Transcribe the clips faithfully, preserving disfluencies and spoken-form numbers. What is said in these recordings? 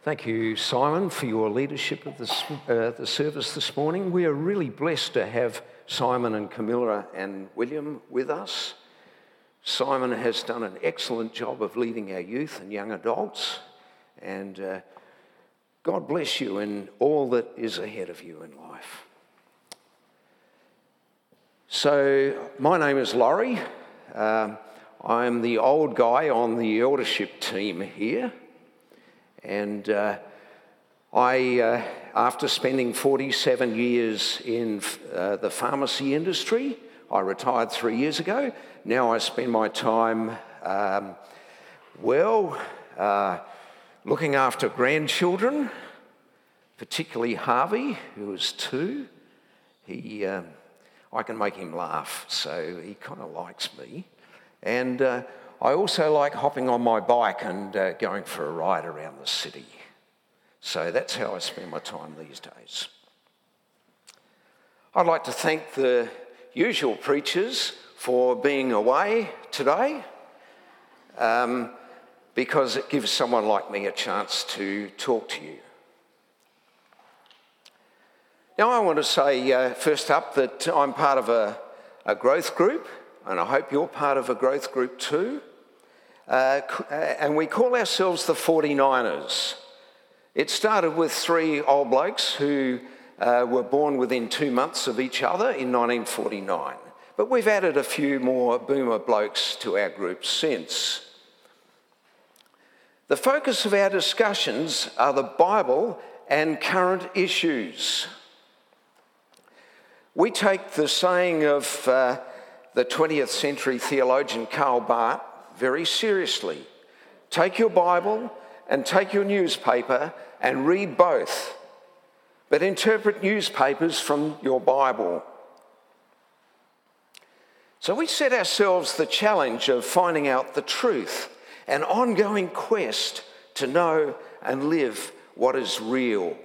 Thank you, Simon, for your leadership of this, uh, the service this morning. We are really blessed to have Simon and Camilla and William with us. Simon has done an excellent job of leading our youth and young adults, and uh, God bless you in all that is ahead of you in life. So, my name is Laurie. Um, I'm the old guy on the eldership team here. And uh, I, uh, after spending forty-seven years in uh, the pharmacy industry, I retired three years ago. Now I spend my time, um, well, uh, looking after grandchildren, particularly Harvey, who is two. He, uh, I can make him laugh, so he kind of likes me. And uh, I also like hopping on my bike and uh, going for a ride around the city. So that's how I spend my time these days. I'd like to thank the usual preachers for being away today, um, because it gives someone like me a chance to talk to you. Now I want to say uh, first up that I'm part of a, a growth group, and I hope you're part of a growth group too. Uh, and we call ourselves the forty-niners. It started with three old blokes who uh, were born within two months of each other in nineteen forty-nine. But we've added a few more boomer blokes to our group since. The focus of our discussions are the Bible and current issues. We take the saying of uh, the twentieth century theologian Karl Barth very seriously. Take your Bible and take your newspaper and read both, but interpret newspapers from your Bible. So we set ourselves the challenge of finding out the truth, an ongoing quest to know and live what is real.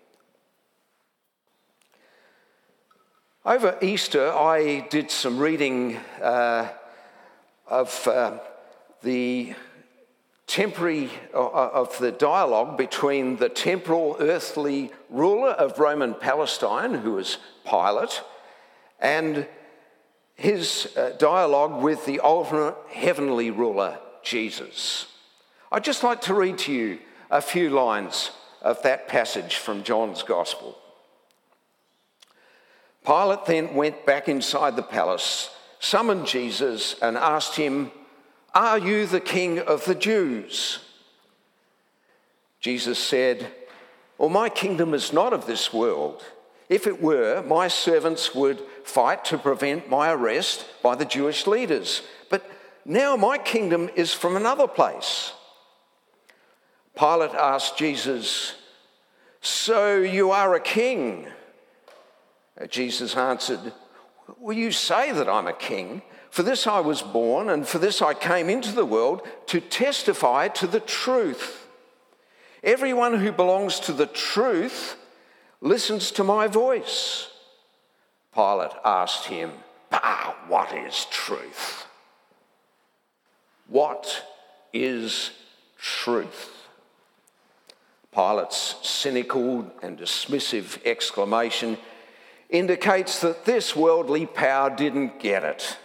Over Easter, I did some reading uh, of uh, the temporary of the dialogue between the temporal earthly ruler of Roman Palestine, who was Pilate, and his uh, dialogue with the ultimate heavenly ruler, Jesus. I'd just like to read to you a few lines of that passage from John's Gospel. Pilate then went back inside the palace, summoned Jesus, and asked him, "Are you the king of the Jews?" Jesus said, "Well, my kingdom is not of this world. If it were, my servants would fight to prevent my arrest by the Jewish leaders. But now my kingdom is from another place." Pilate asked Jesus, "So you are a king?" Jesus answered, "Well, you say that I'm a king. For this I was born, and for this I came into the world, to testify to the truth. Everyone who belongs to the truth listens to my voice." Pilate asked him, "Ah, what is truth? What is truth?" Pilate's cynical and dismissive exclamation indicates that this worldly power didn't get it.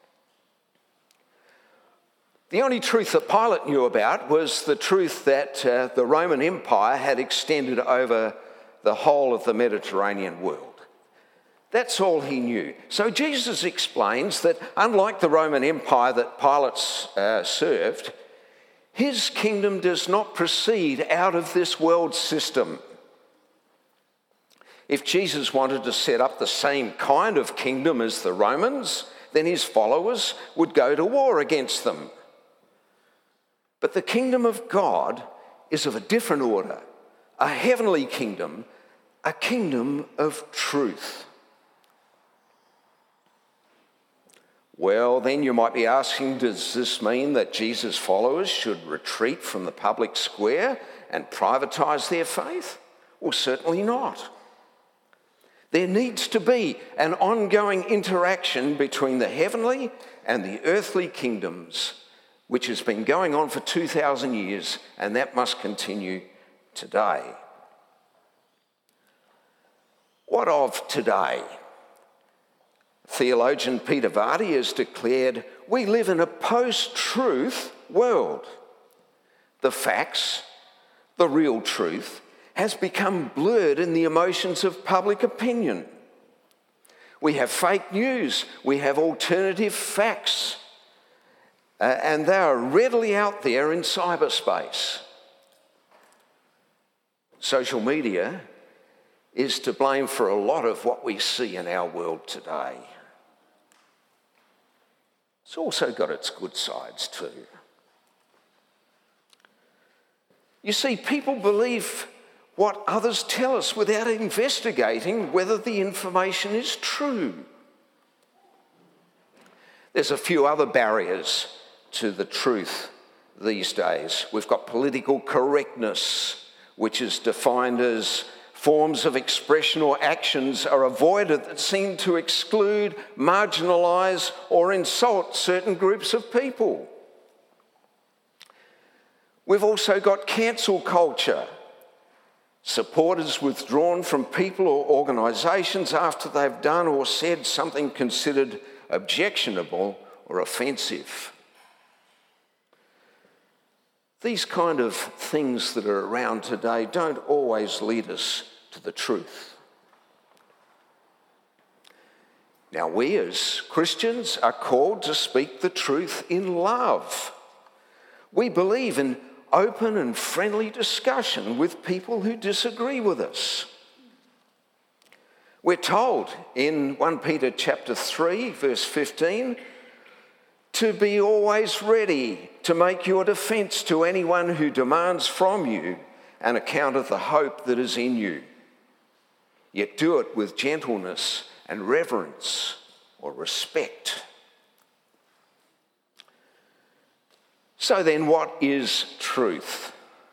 The only truth that Pilate knew about was the truth that uh, the Roman Empire had extended over the whole of the Mediterranean world. That's all he knew. So Jesus explains that unlike the Roman Empire that Pilate uh, served, his kingdom does not proceed out of this world system. If Jesus wanted to set up the same kind of kingdom as the Romans, then his followers would go to war against them. But the kingdom of God is of a different order, a heavenly kingdom, a kingdom of truth. Well, then you might be asking, does this mean that Jesus' followers should retreat from the public square and privatize their faith? Well, certainly not. There needs to be an ongoing interaction between the heavenly and the earthly kingdoms, which has been going on for two thousand years, and that must continue today. What of today? Theologian Peter Vardy has declared, we live in a post-truth world. The facts, the real truth, has become blurred in the emotions of public opinion. We have fake news, we have alternative facts, uh, and they are readily out there in cyberspace. Social media is to blame for a lot of what we see in our world today. It's also got its good sides too. You see, people believe what others tell us without investigating whether the information is true. There's a few other barriers to the truth these days. We've got political correctness, which is defined as forms of expression or actions are avoided that seem to exclude, marginalise, or insult certain groups of people. We've also got cancel culture. Support is withdrawn from people or organisations after they've done or said something considered objectionable or offensive. These kind of things that are around today don't always lead us to the truth. Now, we as Christians are called to speak the truth in love. We believe in open and friendly discussion with people who disagree with us. We're told in First Peter chapter three, verse fifteen, to be always ready to make your defence to anyone who demands from you an account of the hope that is in you. Yet do it with gentleness and reverence or respect. So then, what is truth?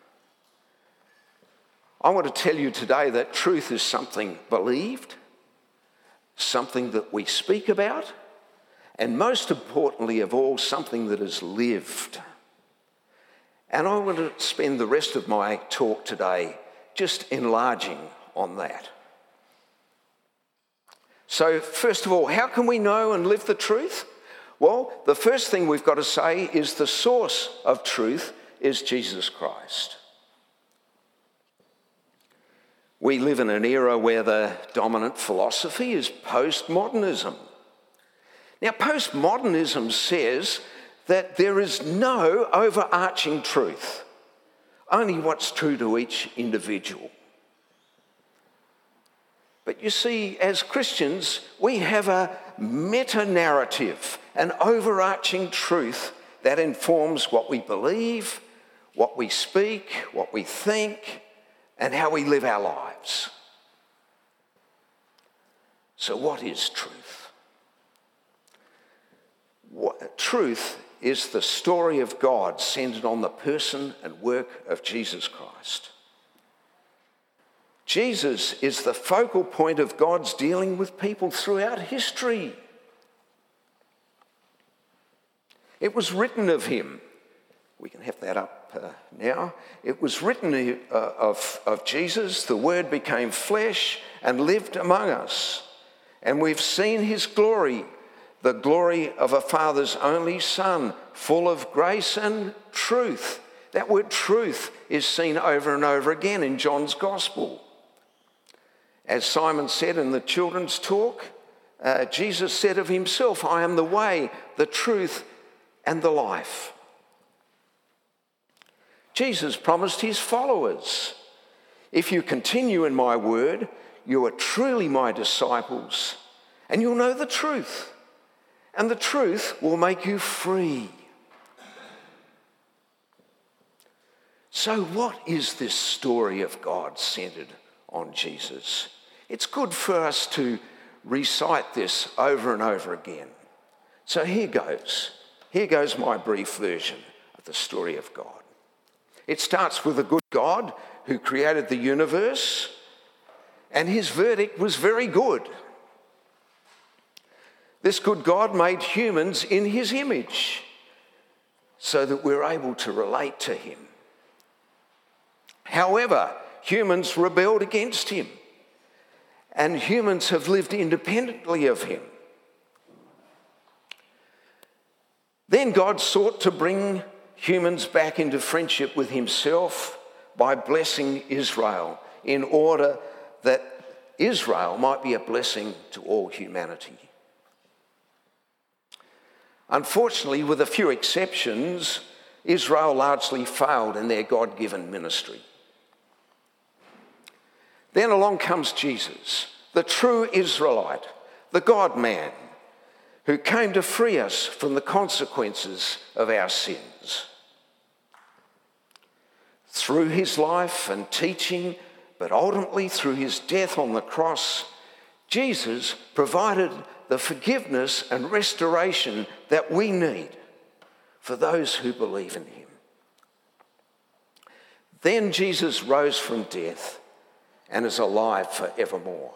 I want to tell you today that truth is something believed, something that we speak about, and most importantly of all, something that is lived. And I want to spend the rest of my talk today just enlarging on that. So first of all, how can we know and live the truth? Well, the first thing we've got to say is the source of truth is Jesus Christ. We live in an era where the dominant philosophy is postmodernism. Now, postmodernism says that there is no overarching truth, only what's true to each individual. But you see, as Christians, we have a meta-narrative, an overarching truth that informs what we believe, what we speak, what we think, and how we live our lives. So what is truth? What, truth is the story of God centered on the person and work of Jesus Christ. Jesus is the focal point of God's dealing with people throughout history. It was written of him. We can have that up uh, now. It was written uh, of, of Jesus. The Word became flesh and lived among us. And we've seen his glory, the glory of a Father's only Son, full of grace and truth. That word truth is seen over and over again in John's Gospel. As Simon said in the children's talk, uh, Jesus said of himself, I am the way, the truth, and the life. Jesus promised his followers, if you continue in my word, you are truly my disciples, and you'll know the truth, and the truth will make you free. So what is this story of God centered on Jesus? It's good for us to recite this over and over again. So here goes. Here goes my brief version of the story of God. It starts with a good God who created the universe, and his verdict was very good. This good God made humans in his image so that we're able to relate to him. However, humans rebelled against him, and humans have lived independently of him. Then God sought to bring humans back into friendship with himself by blessing Israel, in order that Israel might be a blessing to all humanity. Unfortunately, with a few exceptions, Israel largely failed in their God-given ministry. Then along comes Jesus, the true Israelite, the God-man, who came to free us from the consequences of our sins. Through his life and teaching, but ultimately through his death on the cross, Jesus provided the forgiveness and restoration that we need for those who believe in him. Then Jesus rose from death and is alive forevermore.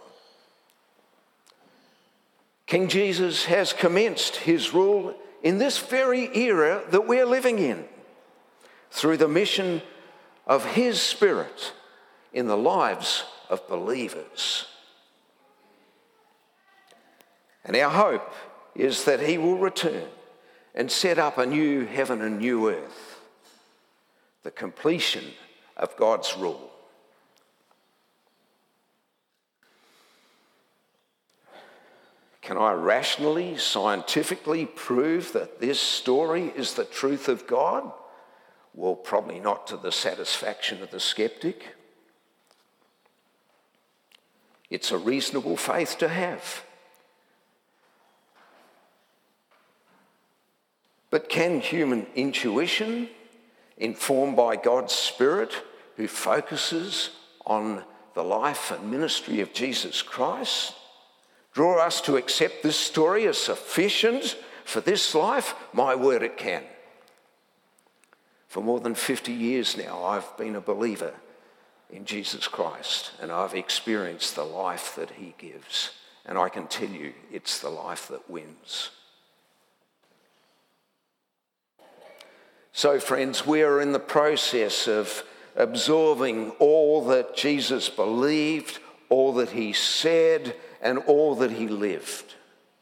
King Jesus has commenced his rule in this very era that we're living in, through the mission of his Spirit in the lives of believers. And our hope is that he will return and set up a new heaven and new earth, the completion of God's rule. Can I rationally, scientifically prove that this story is the truth of God? Well, probably not to the satisfaction of the skeptic. It's a reasonable faith to have. But can human intuition, informed by God's Spirit, who focuses on the life and ministry of Jesus Christ, draw us to accept this story as sufficient for this life? My word, it can. For more than fifty years now, I've been a believer in Jesus Christ, and I've experienced the life that he gives. And I can tell you, it's the life that wins. So, friends, we are in the process of absorbing all that Jesus believed, all that he said, and all that he lived.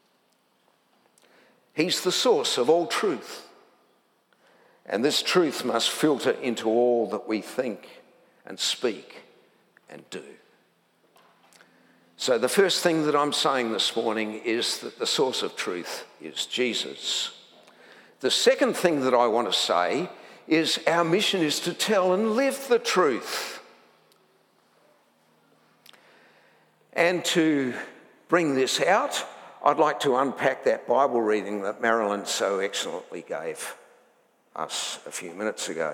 He's the source of all truth. And this truth must filter into all that we think and speak and do. So the first thing that I'm saying this morning is that the source of truth is Jesus. The second thing that I want to say is our mission is to tell and live the truth. And to bring this out, I'd like to unpack that Bible reading that Marilyn so excellently gave us a few minutes ago.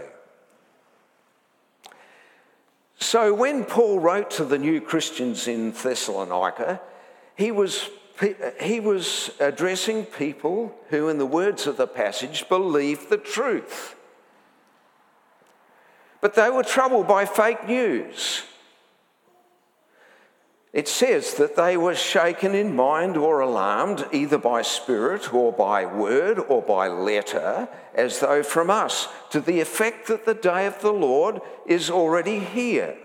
So when Paul wrote to the new Christians in Thessalonica, he was, he was addressing people who, in the words of the passage, believed the truth. But they were troubled by fake news. It says that they were shaken in mind or alarmed, either by spirit or by word or by letter, as though from us, to the effect that the day of the Lord is already here.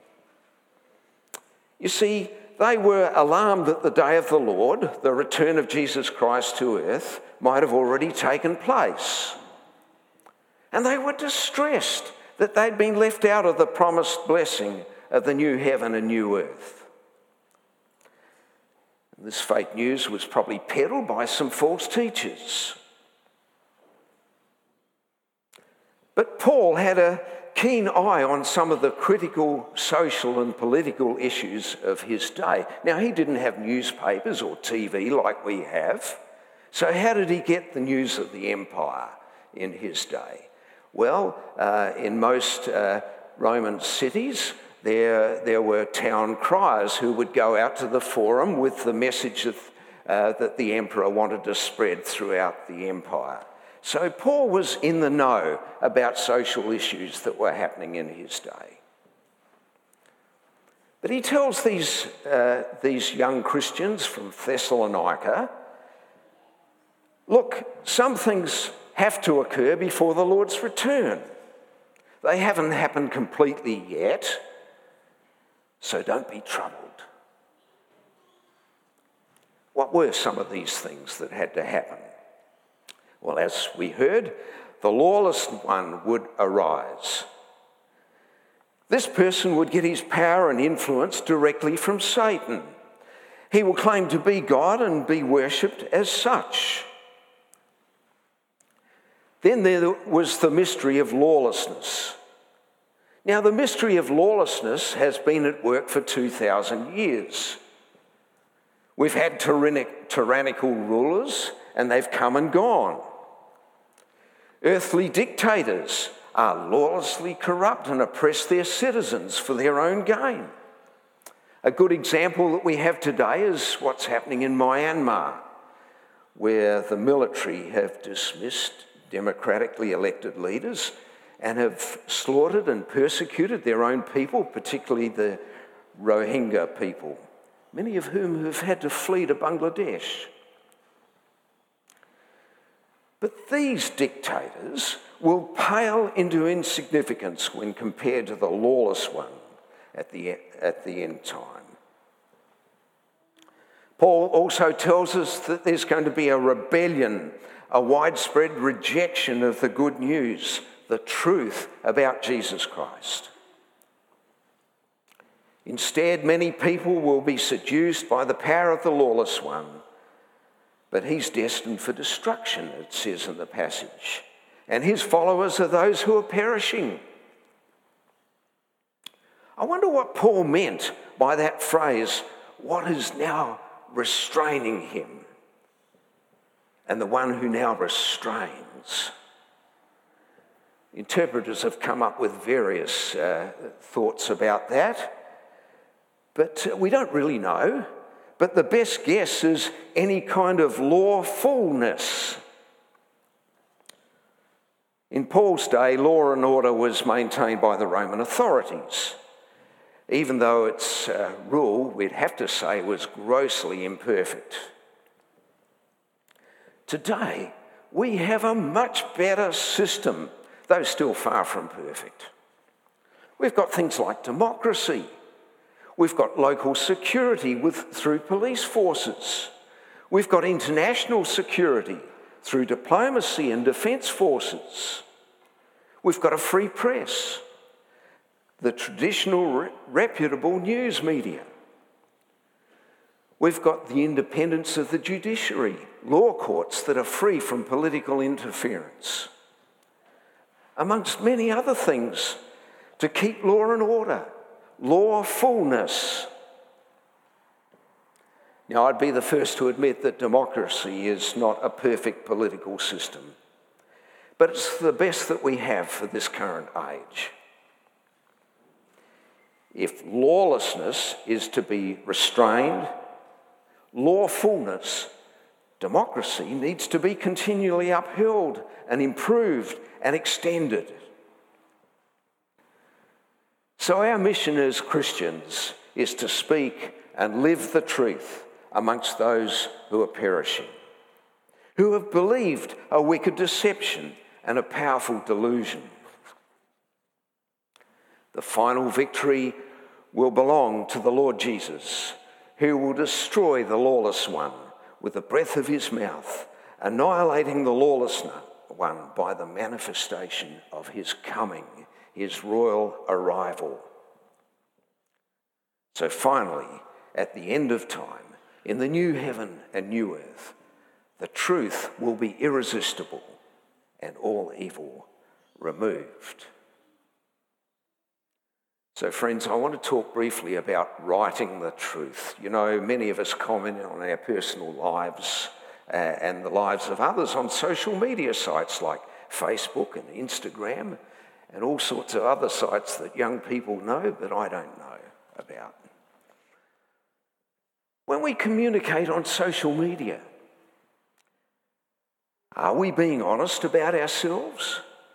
You see, they were alarmed that the day of the Lord, the return of Jesus Christ to earth, might have already taken place. And they were distressed that they'd been left out of the promised blessing of the new heaven and new earth. This fake news was probably peddled by some false teachers. But Paul had a keen eye on some of the critical social and political issues of his day. Now, he didn't have newspapers or T V like we have. So how did he get the news of the empire in his day? Well, uh, in most uh, Roman cities, There, there were town criers who would go out to the forum with the message of, uh, that the emperor wanted to spread throughout the empire. So Paul was in the know about social issues that were happening in his day. But he tells these, uh, these young Christians from Thessalonica, look, some things have to occur before the Lord's return. They haven't happened completely yet, so don't be troubled. What were some of these things that had to happen? Well, as we heard, the lawless one would arise. This person would get his power and influence directly from Satan. He will claim to be God and be worshipped as such. Then there was the mystery of lawlessness. Now, the mystery of lawlessness has been at work for two thousand years. We've had tyrannic, tyrannical rulers, and they've come and gone. Earthly dictators are lawlessly corrupt and oppress their citizens for their own gain. A good example that we have today is what's happening in Myanmar, where the military have dismissed democratically elected leaders and have slaughtered and persecuted their own people, particularly the Rohingya people, many of whom have had to flee to Bangladesh. But these dictators will pale into insignificance when compared to the lawless one at the, at the end time. Paul also tells us that there's going to be a rebellion, a widespread rejection of the good news, the truth about Jesus Christ. Instead, many people will be seduced by the power of the lawless one, but he's destined for destruction, it says in the passage, and his followers are those who are perishing. I wonder what Paul meant by that phrase, what is now restraining him, and the one who now restrains. Interpreters have come up with various uh, thoughts about that, but we don't really know. But the best guess is any kind of lawfulness. In Paul's day, law and order was maintained by the Roman authorities, even though its uh, rule, we'd have to say, was grossly imperfect. Today, we have a much better system, though still far from perfect. We've got things like democracy. We've got local security with, through police forces. We've got international security through diplomacy and defence forces. We've got a free press, the traditional re- reputable news media. We've got the independence of the judiciary, law courts that are free from political interference, amongst many other things to keep law and order. Lawfulness. Now, I'd be the first to admit that democracy is not a perfect political system, but it's the best that we have for this current age. If lawlessness is to be restrained, lawfulness, democracy needs to be continually upheld and improved and extended. So our mission as Christians is to speak and live the truth amongst those who are perishing, who have believed a wicked deception and a powerful delusion. The final victory will belong to the Lord Jesus, who will destroy the lawless one with the breath of his mouth, annihilating the lawless one by the manifestation of his coming, his royal arrival. So finally, at the end of time, in the new heaven and new earth, the truth will be irresistible and all evil removed. So friends, I want to talk briefly about writing the truth. You know, many of us comment on our personal lives uh, and the lives of others on social media sites like Facebook and Instagram, and all sorts of other sites that young people know but I don't know about. When we communicate on social media, are we being honest about ourselves?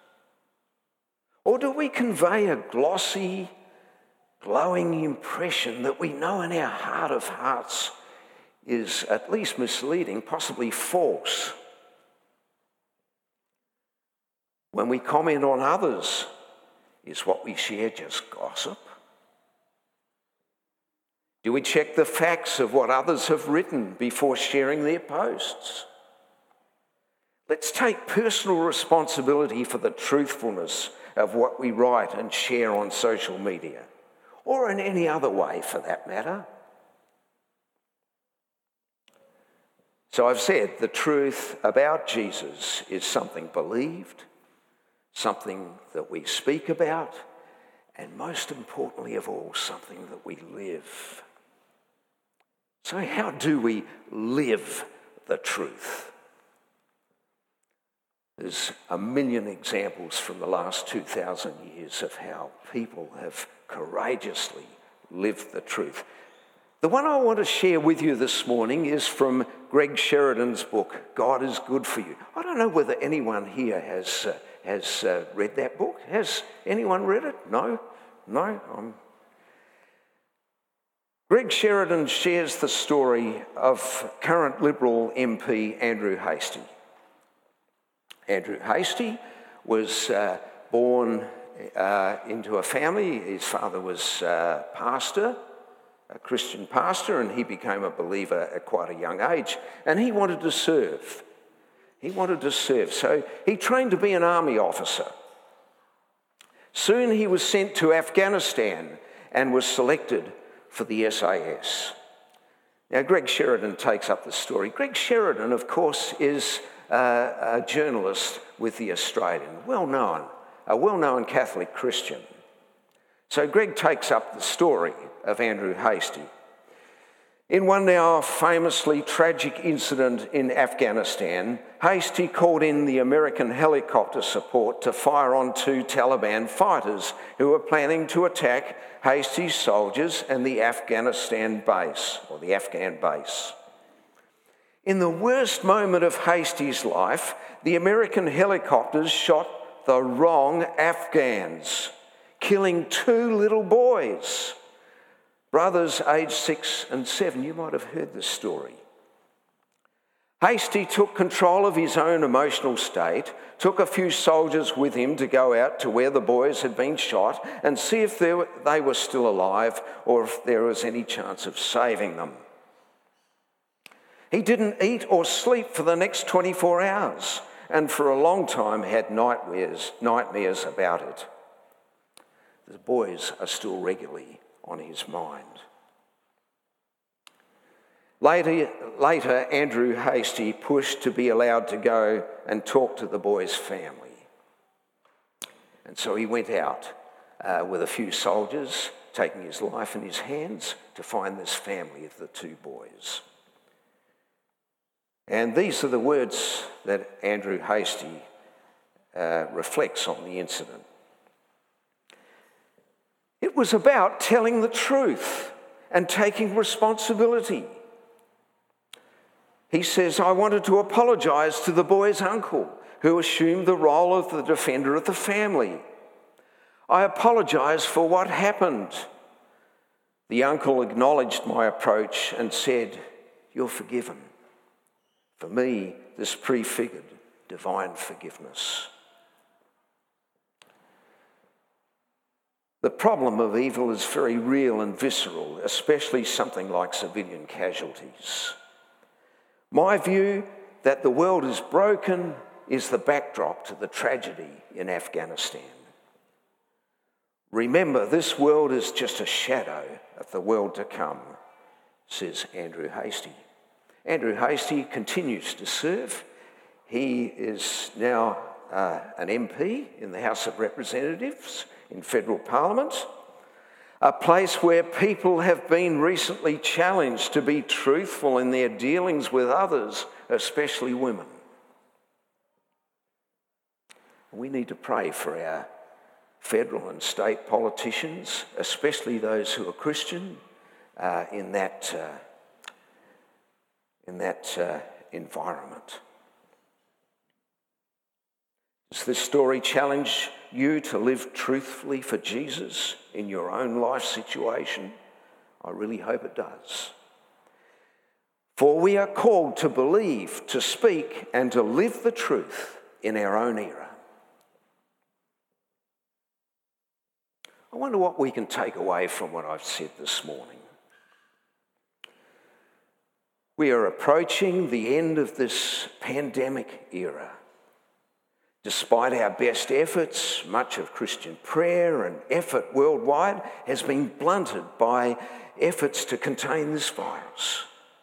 Or do we convey a glossy, glowing impression that we know in our heart of hearts is at least misleading, possibly false? When we comment on others, Is what we share just gossip? Do we check the facts of what others have written before sharing their posts? Let's take personal responsibility for the truthfulness of what we write and share on social media, or in any other way for that matter. So I've said the truth about Jesus is something believed, something that we speak about, and most importantly of all, something that we live. So how do we live the truth? There's a million examples from the last two thousand years of how people have courageously lived the truth. The one I want to share with you this morning is from Greg Sheridan's book, God is Good for You. I don't know whether anyone here has uh, has uh, read that book. Has anyone read it? No? No? I'm... Greg Sheridan shares the story of current Liberal M P Andrew Hastie. Andrew Hastie was uh, born uh, into a family. His father was a pastor, a Christian pastor, and he became a believer at quite a young age. And he wanted to serve. He wanted to serve. So he trained to be an army officer. Soon he was sent to Afghanistan and was selected for the S A S. Now, Greg Sheridan takes up the story. Greg Sheridan, of course, is Uh, a journalist with The Australian, well-known, a well-known Catholic Christian. So Greg takes up the story of Andrew Hastie. In one now famously tragic incident in Afghanistan, Hastie called in the American helicopter support to fire on two Taliban fighters who were planning to attack Hastie's soldiers and the Afghanistan base, or the Afghan base. In the worst moment of Hastie's life, the American helicopters shot the wrong Afghans, killing two little boys, brothers aged six and seven. You might have heard this story. Hastie took control of his own emotional state, took a few soldiers with him to go out to where the boys had been shot and see if they were, they were still alive or if there was any chance of saving them. He didn't eat or sleep for the next twenty-four hours and for a long time had nightmares, nightmares about it. The boys are still regularly on his mind. Later, later, Andrew Hastie pushed to be allowed to go and talk to the boys' family. And so he went out uh, with a few soldiers, taking his life in his hands to find this family of the two boys. And these are the words that Andrew Hastie uh, reflects on the incident. It was about telling the truth and taking responsibility. He says, I wanted to apologise to the boy's uncle, who assumed the role of the defender of the family. I apologise for what happened. The uncle acknowledged my approach and said, you're forgiven. For me, this prefigured divine forgiveness. The problem of evil is very real and visceral, especially something like civilian casualties. My view that the world is broken is the backdrop to the tragedy in Afghanistan. Remember, this world is just a shadow of the world to come, says Andrew Hastie. Andrew Hastie continues to serve. He is now uh, an M P in the House of Representatives in federal parliament, a place where people have been recently challenged to be truthful in their dealings with others, especially women. We need to pray for our federal and state politicians, especially those who are Christian, uh, in that uh, in that uh, environment. Does this story challenge you to live truthfully for Jesus in your own life situation? I really hope it does. For we are called to believe, to speak, and to live the truth in our own era. I wonder what we can take away from what I've said this morning. We are approaching the end of this pandemic era. Despite our best efforts, much of Christian prayer and effort worldwide has been blunted by efforts to contain this virus.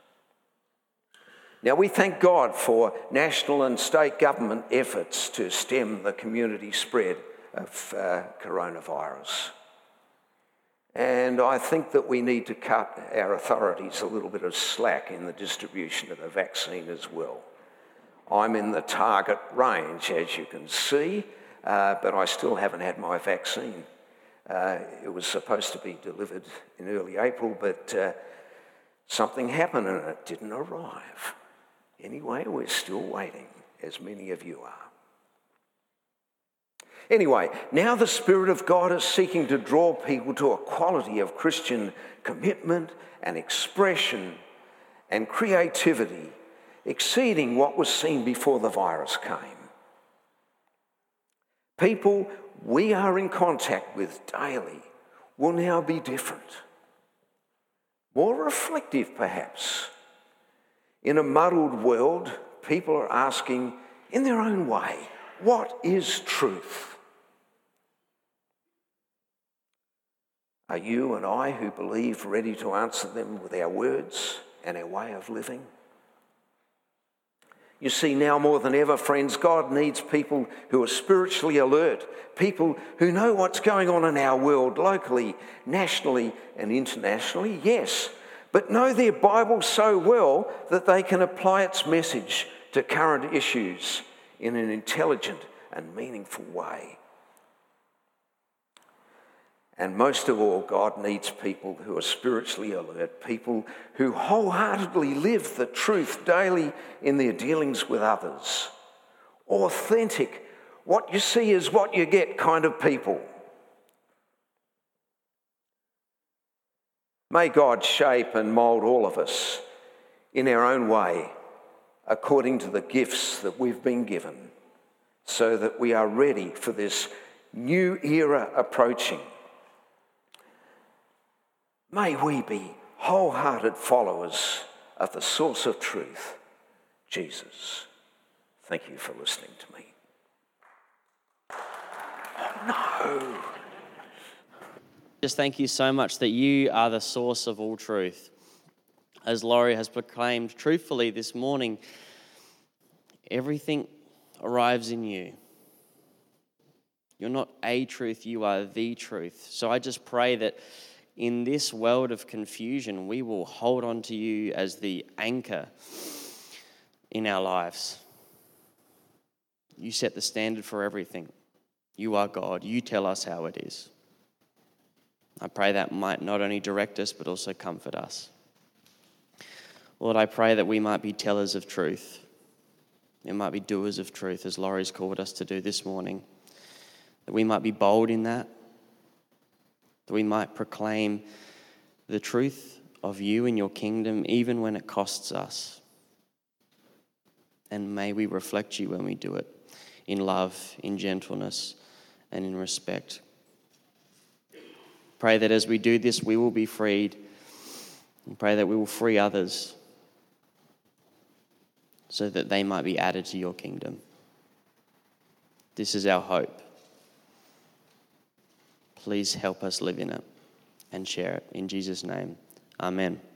Now, we thank God for national and state government efforts to stem the community spread of uh, coronavirus. And I think that we need to cut our authorities a little bit of slack in the distribution of the vaccine as well. I'm in the target range, as you can see, uh, but I still haven't had my vaccine. Uh, it was supposed to be delivered in early April, but uh, something happened and it didn't arrive. Anyway, we're still waiting, as many of you are. Anyway, now the Spirit of God is seeking to draw people to a quality of Christian commitment and expression and creativity exceeding what was seen before the virus came. People we are in contact with daily will now be different, more reflective perhaps. In a muddled world, people are asking in their own way, what is truth? Are you and I who believe ready to answer them with our words and our way of living? You see, now more than ever, friends, God needs people who are spiritually alert, people who know what's going on in our world, locally, nationally, and internationally, yes, but know their Bible so well that they can apply its message to current issues in an intelligent and meaningful way. And most of all, God needs people who are spiritually alert, people who wholeheartedly live the truth daily in their dealings with others. Authentic, what you see is what you get kind of people. May God shape and mould all of us in our own way, according to the gifts that we've been given, so that we are ready for this new era approaching. May we be wholehearted followers of the source of truth, Jesus. Thank you for listening to me. Oh, no. Just thank you so much that you are the source of all truth. As Laurie has proclaimed truthfully this morning, everything arrives in you. You're not a truth, you are the truth. So I just pray that in this world of confusion, we will hold on to you as the anchor in our lives. You set the standard for everything. You are God. You tell us how it is. I pray that might not only direct us, but also comfort us. Lord, I pray that we might be tellers of truth. We might be doers of truth, as Laurie's called us to do this morning. That we might be bold in that. That we might proclaim the truth of you and your kingdom, even when it costs us. And may we reflect you when we do it, in love, in gentleness, and in respect. Pray that as we do this, we will be freed. And pray that we will free others so that they might be added to your kingdom. This is our hope. Please help us live in it and share it. In Jesus' name, amen.